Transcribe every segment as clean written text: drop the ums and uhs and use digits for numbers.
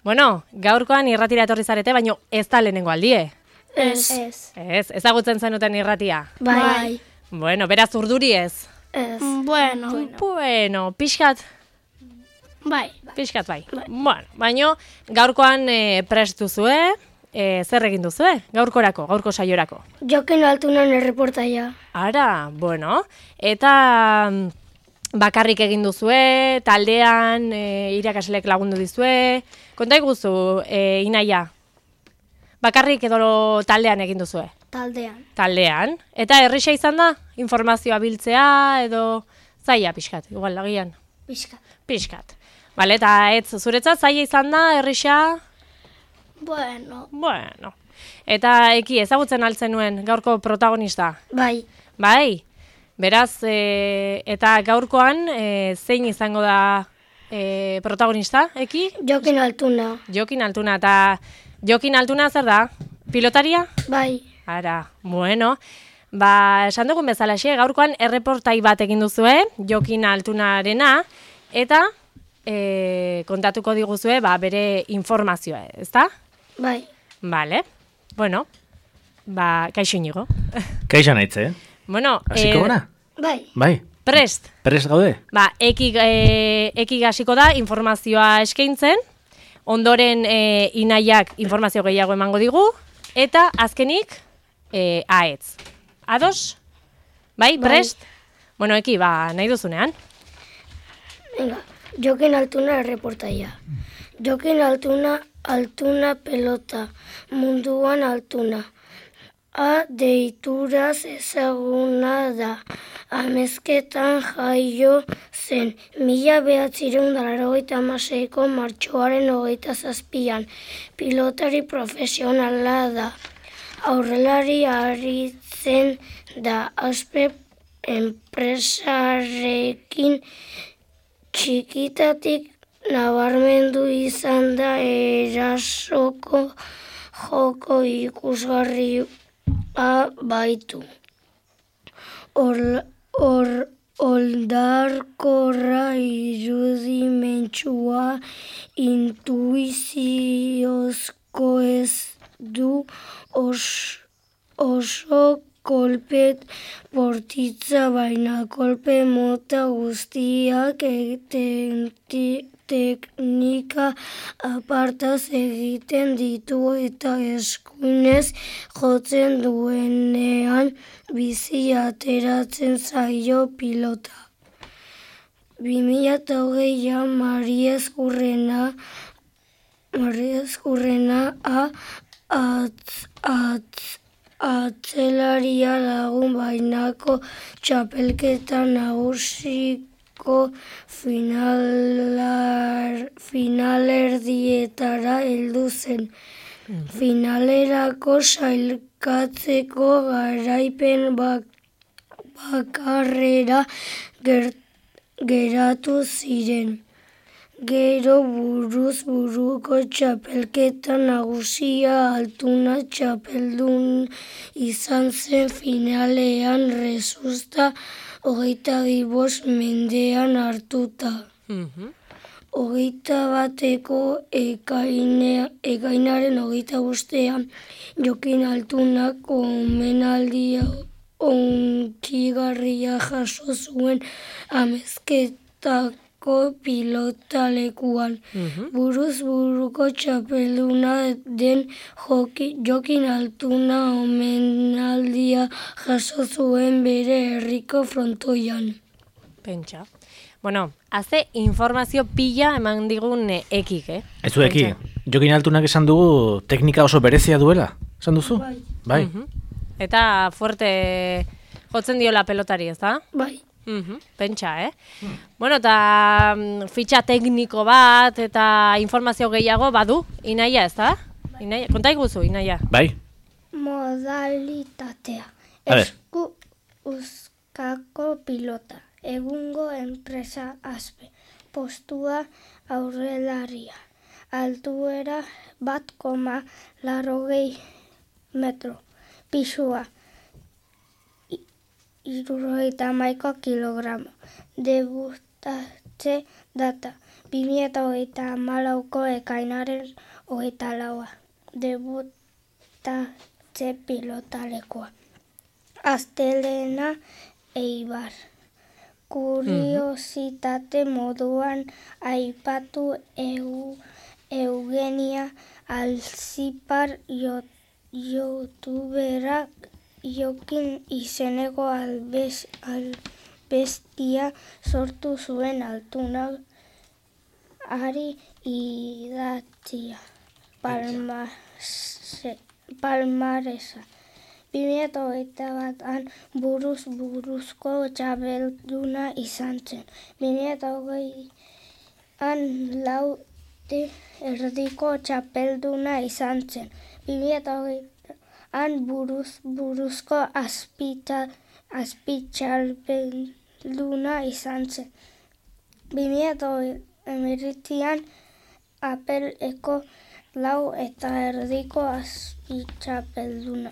Bueno, gaurkoan irratira etorri zarete, baino ez da lehenengo aldie. Ez. Ez, ezagutzen zenuten irratia. Bai. Bueno, beraz urduri ez. Ez. Bueno, pixkat Bai. bai. Bueno, baino gaurkoan prest duzue, zer egin duzue? Gaurko saiorako. Jokin Altunan erreportaia. Ara, bueno, eta bakarrik egin duzue, taldean, irakaslek lagundu dizue. Konta iguzu, Inaia, bakarrik edo taldean egin duzue? Taldean. Eta erresa izan da, informazioa biltzea edo zaila pixkat, igual lagian? Pixkat. Bale, eta ez zuretzat zaila izan da, erresa? Bueno. Eta ezagutzen altzen nuen gaurko protagonista? Bai. Beraz, eta gaurkoan zein izango da protagonista, Jokin Altuna. Jokin Altuna, eta Jokin Altuna zer da? Pilotaria? Bai. Ara, bueno, esan dugun bezalaxe, gaurkoan erreportai bat egin duzue, Jokin Altunarena, eta kontatuko diguzue bere informazioa, ezta? Bai. Bale, bueno, kaixo Inigo. Kaixo naitze, Bueno, hasiko gara? Bai. Prest gaude? Eki hasiko da informazioa eskaintzen, ondoren Inaiak informazio gehiago emango digu, eta azkenik aetz. Ados? Bai, prest? Bueno, Eki, nahi duzunean. Venga, Jokin Altuna erreportaia. Jokin Altuna pelota, munduan Altuna. Deituraz ezaguna da. Amezketan jaio zen 1986ko martxoaren 27an. Pilotari profesionala da. Aurrelari aritzen da. Aspe enpresarekin txikitatik nabarmendu izan da erasoko joko ikusgarri baitu. Oldarkorra irudimentsua intuiziozko ez du oso kolpe bortitza, baina kolpe mota guztiak teknika apartaz egiten ditu eta eskuinez jotzen duenean bizi ateratzen zaio pilota. 2008an Mariezkurrena atzelaria lagun bainako txapelketa nagusiko finalerdietara heldu zen. Finalerako sailkatzeko garaipen bakarrera geratu ziren. Gero buruz buruko txapelketa nagusia Altuna txapeldun izan zen finalean resusta 25 mendean hartuta. 21ko ekainaren 25ean Jokin Altunak omenaldia onkigarria jaso zuen Amezketako pilotalekuan. Buruz buruko txapelduna den Jokin Altuna omenaldia jaso zuen bere herriko frontoian. Pentsa. Bueno, haze informazio pila eman digun Ekik, Ez du Eki, Jokin Altunak esan dugu teknika oso berezia duela, esan duzu? Bai. Eta fuerte jotzen diola pelotari, ez da? Bai. Pentsa, Bueno, eta fitxa tekniko bat eta informazio gehiago badu, Inaia, ez da? Inaia, konta iguzu, Inaia. Bai. Modalitatea. Esku uzkako pilota. Egungo enpresa aspe. Postua aurrelaria. Altuera 1,80 metro. Pisua 70 kilogramo. Debutatze data 2024ko ekainaren 24. Debutatze pilotalekua. Astelena Eibar. Kuriositate moduan aipatu Eugenia Alzipar youtuberak Jokin izeneko albestia sortu zuen altuna ari idatzia palmaresa. 2021an buruzko txapelduna izan zen. 2020an erdiko txapelduna izan zen. 2020an buruzko azpitxapelduna izan zen. 2019an apeleko eta erdiko azpitxapelduna.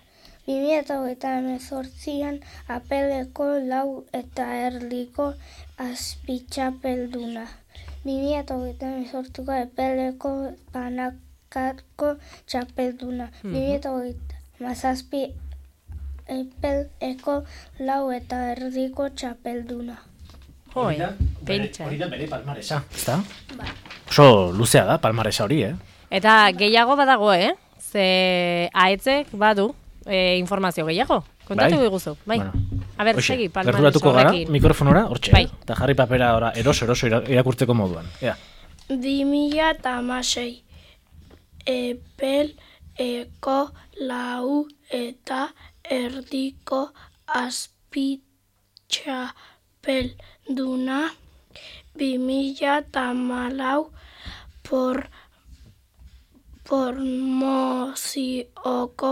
2018an apeleko eta erdiko azpitxapelduna. 2018ko apeleko banakako txapelduna. 2017 apeleko eta erdiko txapelduna. Pentsa. Hori da bere palmaresa, ezta? Bai. Oso luzea da palmaresa hori, Eta gehiago badago, Ze aetzek badu informazio gehiago. Kontatu diguzu, bai. Bueno. A ber, segi palmares gerturatuko gara, horrekin. mikrofonora, hortxe, Bai. eta jarri papera ora eroso irakurtzeko moduan. Ea. 2016 epeleko lau eta erdiko azpitxapelduna. 2014 promozioko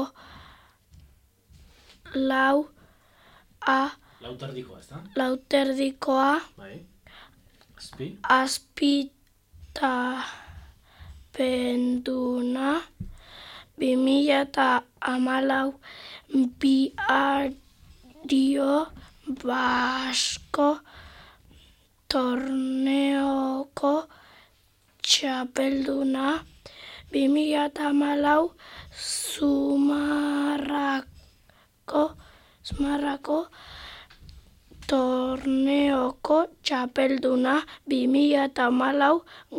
lauterdikoa Bai. azpitxapenduna. 2014 Biario Basko torneoko txapelduna. 2014 Zumarrako torneoko txapelduna. 2014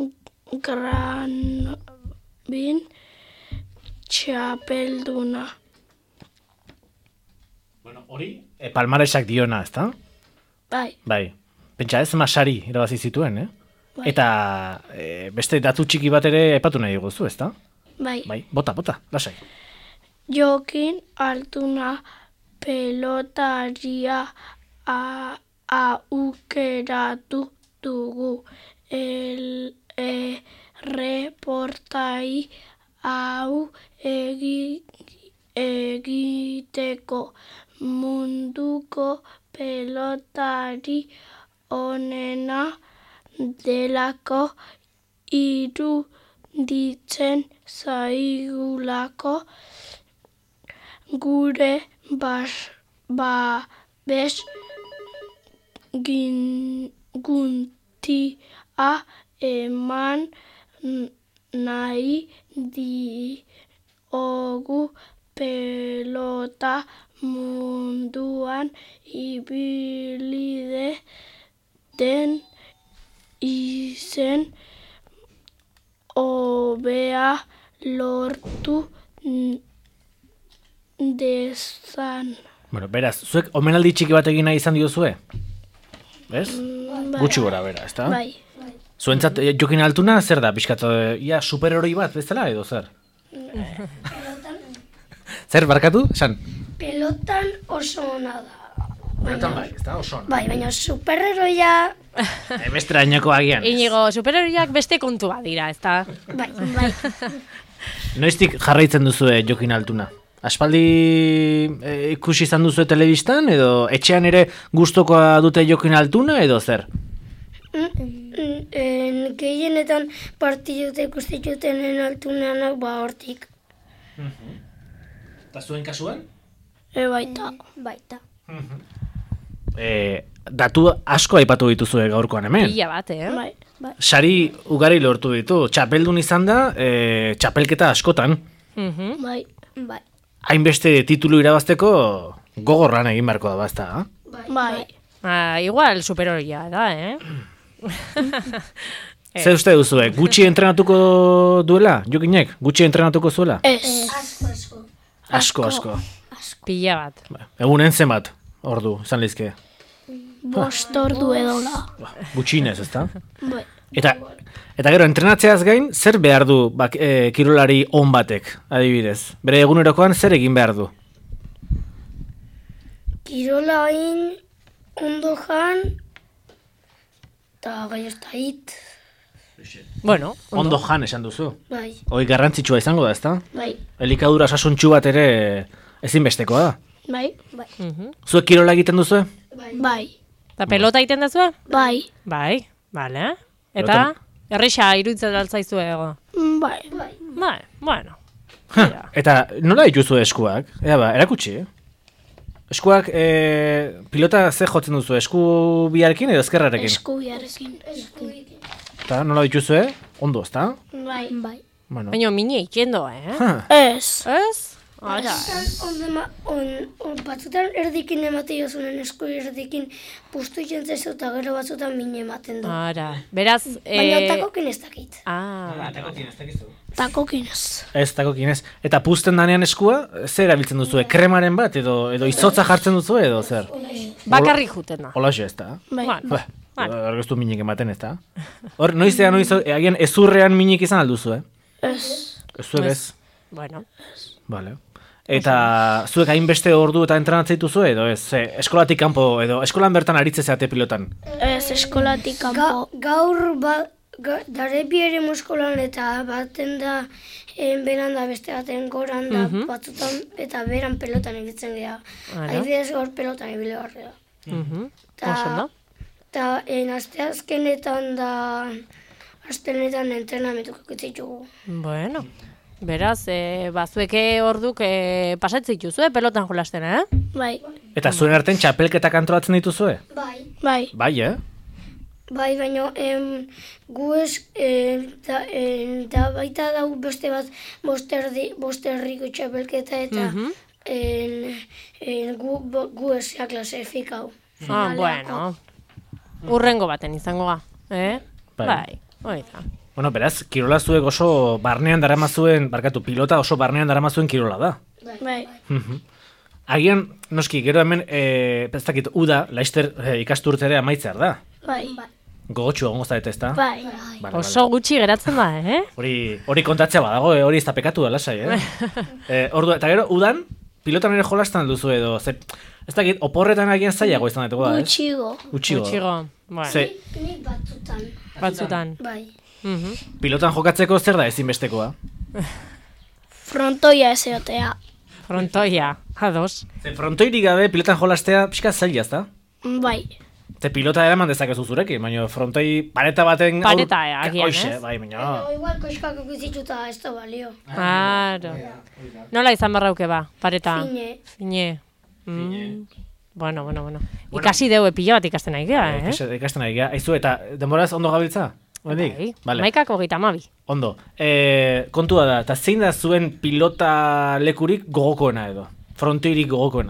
Granbin txapelduna. Bueno, hori palmaresak diona, ezta? Bai. Bai. Pentsa ez masari irabazi zituen, Bai. Eta beste datu txiki bat ere epatu nahi dugu, ezta? Bai. Bai, bota, lasai. Jokin Altuna pelotaria aukeratu dugu. Reportai hau egiteko munduko pelotari onena delako iruditzen zaigulako gure babes guntia eman nahi diogu pelota munduan ibilide den izen hobea lortu dezan. Bueno, beraz, zuek omenaldi txiki bat egin nahi izan diozue? Ez? Bai. Gutxi gora bera, ezta? Bai. Zuentzat Jokin Altuna zer da? Pixkat, ia superheroi bat bezala edo zer? Zer, barkatu? Esan? Pelotan oso ona da. Benetan bai, ezta? Oso ona. Bai, baina superheroia... Besterainoko agian. Inigo, superheroiak beste kontua dira, ezta? Bai, bai. Noiztik jarraitzen duzue Jokin Altuna? Aspaldi ikusi izan duzue telebistan edo etxean ere gustokoa dute Jokin Altuna edo zer? Gehienetan partidute ikustitutenen Altunanak hortik. Eta zuen kasuan? Baita. Baita. datu asko aipatu dituzue gaurkoan hemen. Pila bat, Bai. Sari ugari lortu ditu. Txapeldun izan da, txapelketa askotan. Mhm. Bai. Bai. Hainbeste titulu irabazteko gogorran egin beharko da bazta. Bai. Igual superoria da, Zer uste duzue, gutxi entrenatuko duela, Jokinek? Gutxi entrenatuko zuela? Ez. Asko. Pila bat. Egunen zenbat, ordu, izan lizke. 5 ordu edola. Gutxinez, ezta? Bai. Eta gero, entrenatzeaz gain, zer behar du kirolari on batek, adibidez? Bere egunerokoan zer egin behar du? Kirola hain ondo jan, eta gai ez da hit. Bueno, Ondo jan esan duzu. Bai. Hoi garrantzitsua izango da, ezta? Bai. Elikadura sasuntxu bat ere ezinbestekoa da. Bai. Zuek kirola egiten duzu? Bai. Eta pelota egiten dazue? Bai. Bai, bale. Eta, erresa iruditzen daltzaizu ego. Bai. Bai, bueno. Eta nola dituzu eskuak? Erakutsi, Eskuak, pilota ze jotzen duzu, esku biarekin edo ezkerrarekin? Eskubiarekin. Eta nola dituzue? Ondo, ezta? Bai. Bai. Bueno. Baina mine ikendo, Ez. Ez? Ara. Batzutan erdikin ematen jozunen esku erdikin pustu jentzaizu eta gero batzutan mine ematen du. Ara. Beraz... Baina takokin ez dakit. Bale. Takokin ez. Ez, takokin ez. Eta puzten danean eskua, zer erabiltzen duzue? Kremaren bat edo izotza jartzen duzu edo zer? Bakarrik juten da. Olaxe ez da? Bai. Bueno, Argaztu minik ematen ez da? Hor, noizean, agian ezurrean minik izan alduzu, Ez. Zuek ez? bueno. Vale. Eta zuek hainbeste ordu eta entrenatzen dituzu edo ez? Eskolatik kanpo edo eskolan bertan aritze zeate pilotan? Ez, eskolatik kanpo. Gaur darebi ere muskolan eta baten da beran da beste baten goran da batzutan eta beran pelotan egitzen geha. Adibidez gaur pelotan ibile barrea. Oso, no? Eta asteazkenetan da astelenetan entrenamentuko ditugu. Bueno. Beraz, bazueke orduk pasatzen dituzue pelotan jolasten, Bai. Eta zuen artean txapelketak antolatzen dituzue? Bai. Bai. Bai, Bai, baina gu ez, da baita dau beste bat bosterriko txapelketa eta gu ez klasifikau. Bueno. Urrengo baten izango ga, Bai, oita. Bueno, beraz, kirola zuek oso barnean daramazuen, pilota oso barnean daramazuen kirola da. Bai. Agian, noski, gero hemen, ez dakit, uda, laister ikasturtere amaitzear da. Bai. Gogotxu egongo zarete, ez da? Bai. Oso gutxi geratzen da, Hori kontatzea badago, hori ez da pekatu da, lasai, eta gero, udan, pilotan ere jolastan duzu edo, ez dakit, oporretan agian zailago izan daituko da, ez? Gutxigo. Bueno. Nik Batzutan. Bai. Pilotan jokatzeko zer da ezinbestekoa? Frontoia ez egotea. Frontoia, ados. Frontoirik gabe pilotan jolastea pixka zaila, ez da? Bai. Te pilota eraman dezakezu zurekin, baina frontoi pareta baten... Pareta, agian, ez? Bai, baina... Igual koskak ikizituta ez da balio. Claro. Nola izan barrauke ba, pareta? Fine. Bueno. Ikasi deu pila bat ikasten nahi gea, Ikasten nahi gea. Aizu, eta denboraz ondo gabiltza? Bai, vale. Maikako 32. Ondo. Kontua da, eta zein da zuen pilota lekurik gogokoena edo? Frontoirik gogokoena?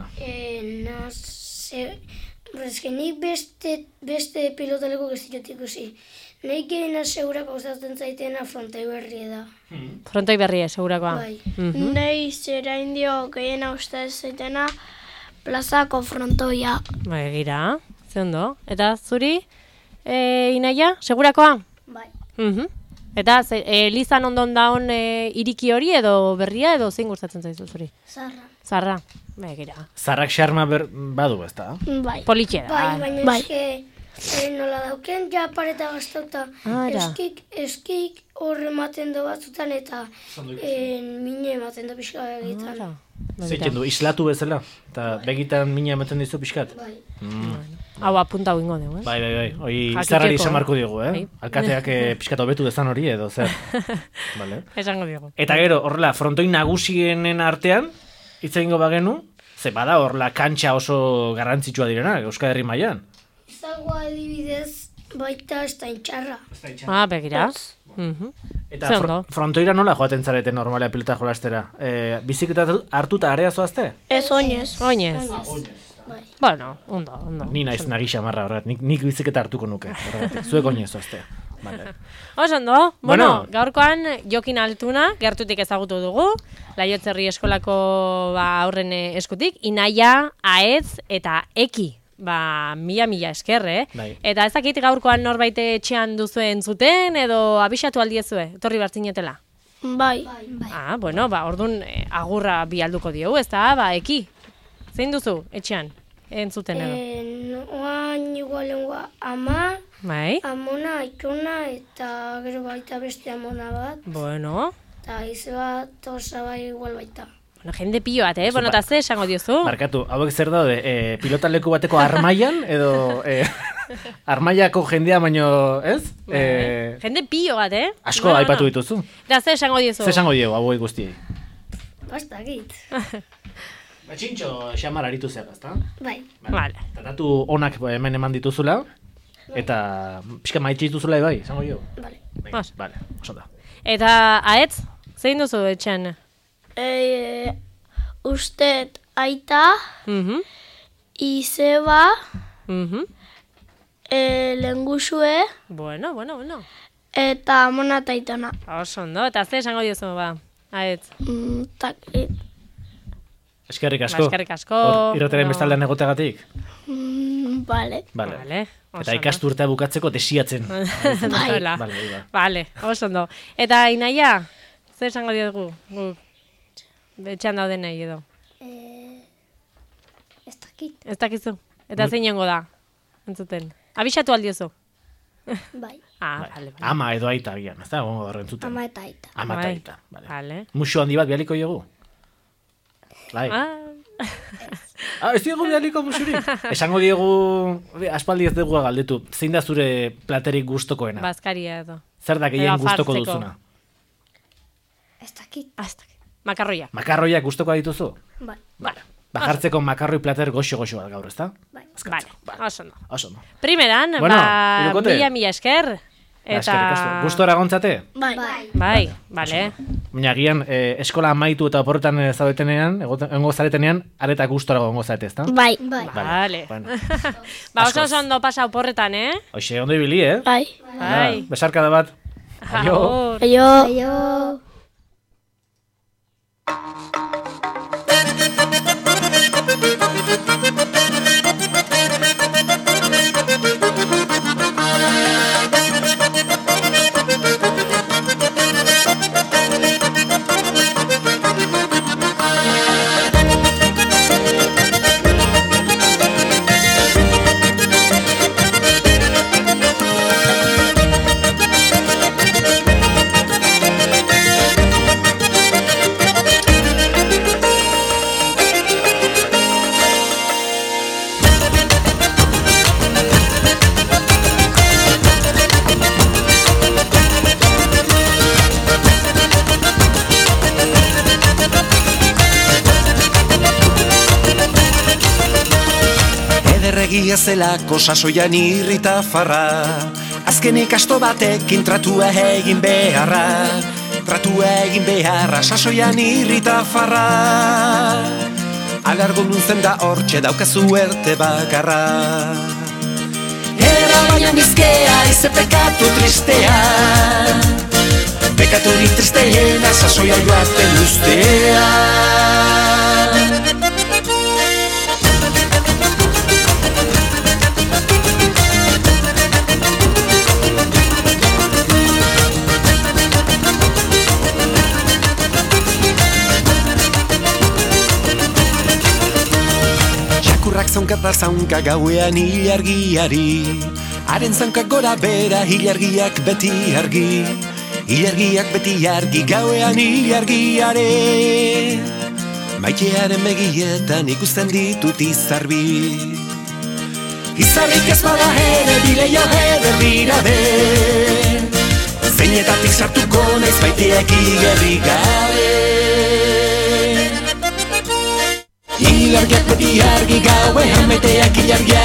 Nik beste pilota leku giztiot ikusi. Nik gehiena segurak gustatzen zaitena frontoi berria da. Frontoi berria, segurakoa. Bai. Nei zera indio gehiena uste zaitena plazako frontoia. Bai, gira, ze ondo. Eta zuri, Inaia, segurakoa? Bai. Eta Elizan ondon daun iriki hori edo berria edo zein gustatzen zaizu zuri? Zarra. Bai, gira. Zarrak xarma badu, ez da? Bai. Politxe da. Bai, baina eske nola dauken ja pareta gaztauta. Eskik horre ematen du batzutan eta mine ematen du pixka egiten. Zeiten du, islatu bezala? Eta begitan mina ematen dizu pixkat? Bai. Hau apunta ingo dugu, Bai. Hoi izarrari esan marko diogu, Alkateak pixkat hobetu dezan hori edo, zer? Vale. Esango diogu. Eta gero, horrela, frontoi nagusienen artean, hitz egingo bagenu, ze bada horrela kantxa oso garrantzitsua direnak, Euskal Herri mailan. Izagoa adibidez baita ez da intxarra. Begira. Eta frontoira nola joaten zarete normalea pilota jolastera? Bizikleta hartuta area zoazte? Ez oinez. Oinez. Bueno, ondo. Ni naiz nagi xamarra horret, nik bizikleta hartuko nuke, horregatik. Zuek oinez zoazte. Vale. Ondo, bueno, gaurkoan Jokin Altuna gertutik ezagutu dugu, Laiotzerri eskolako aurren eskutik, Inaia, Aetz eta Eki. Mila esker, Bai. Eta ez dakit gaurkoan norbait etxean duzue entzuten, edo abisatu aldiezue, etorri bartzinetela? Bai. Bueno, orduan agurra bialduko diogu, ez da, Eki. Zein duzu etxean entzuten edo? Oan igualengoa ama, Bai. amona, aikona, eta gero baita beste amona bat. Bueno. Eta ize bat, osa bai igual baita. Jende pilo bat, Bueno, eta ze esango diozu? Barkatu, hauek zer daude, pilotaleku bateko armaian, edo armaiako jendea baino, ez? Jende pilo bat, Asko aipatu dituzu. Eta ze esango diozu? Ze esango diegu, hauek guztiei? Bastakit. Txintxo xamar aritu zer, ezta? Bai. Vale. Tratatu onak hemen eman dituzula, eta pixka maitxe dituzula bai, esango diegu? Vale. Vale, oso da. Eta Aetz, zein duzu etxean? Ustet aita, izeba, lengusue, Bueno. eta amona eta aitona. Oso ondo, eta ze esango diozu, Aetz? Eskerrik asko. Eskerrik asko. Irrateren bestaldean egoteagatik. Vale. Vale. Eta ikasturtea bukatzeko desiatzen. Vale, oso ondo. Eta Inaia, ze esango diogu? Betxean dauden nahi edo. Ez dakit. Ez dakizu. Eta zeinengo da, entzuten. Abisatu aldiozu. Bai. Vale. Ama edo aita agian, ez da, gongo horren zuten. Ama eta aita. Ama eta Bai. aita, Vale. Muxo handi bat bialiko dugu? Bai. Ez diogu bialiko musurik? Esango diegu, aspaldi ez dugu galdetu, zein da zure platerik gustokoena? Bazkaria edo. Zer da gehien Edo gustoko fartzeko. duzuna? Ez dakit. Makarroia. Makarroiak gustoko dituzu? Bai. Bajartzeko makarroi plater goxo-goxo bat gaur, ezta? Bai. Vale, oso ondo. Oso ondo. Primeran, Bueno, hirukote. mila esker. Eskerrik asko. Gustora gontzate? Bai. Bai, vale. Baina agian eskola amaitu eta oporretan zaudetenean, egongo zaretenean, areta gustora gongo zarete, ezta? Bai. Vale. Bueno. Oso ondo pasa oporretan, Hoxe, ondo ibili, Bai. Besarkada bat. Aio. Aio. Egia zelako sasoian irrita farra, azkenik asto batekin tratua egin beharra, sasoian irrita farra. Alargo nuntzen da hortxe daukazu erte bakarra. Era baina bizkea ize pekatu tristea, pekaturik tristeena sasoia joaten ustea. Zaunka eta zaunka gauean ilargiari, haren zaunkak gora bera ilargiak beti argi, gauean ilargiare. Maitearen begietan ikusten ditut izarbi, izarrik ez bada ere bileia eder be, zeinetatik sartuko naiz baiteak igerri gabe. Ilargiak beti argi gauean beteak ilargiak